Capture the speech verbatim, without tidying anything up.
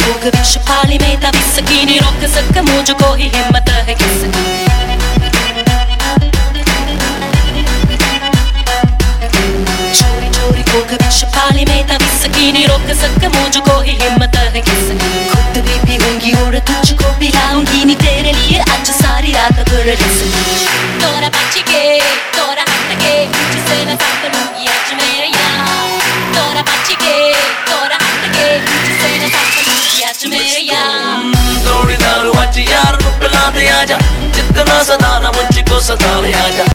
भोग विश्व पाली में तब इसकी नहीं रोक सक मुझको ही हिम्मत है किसकी। चोरी चोरी भोग विश्व पाली में तब इसकी नहीं रोक सक मुझको ही हिम्मत है किसकी। खुद भी पीऊंगी और तुझको पिलाऊंगी नहीं तेरे लिए आज सारी रात भर रिसकी। तोरा बच्ची के तोरा हट के जिसे न साथ लूंगी आज मेरे यार। तोरा बच्ची के तोरा हट के जिसे न साथ लूंगी आज मेरे यार। थोड़ी दारू अच्छी यार को पिला दे आजा, जितना सताना मुझको सता ले आजा।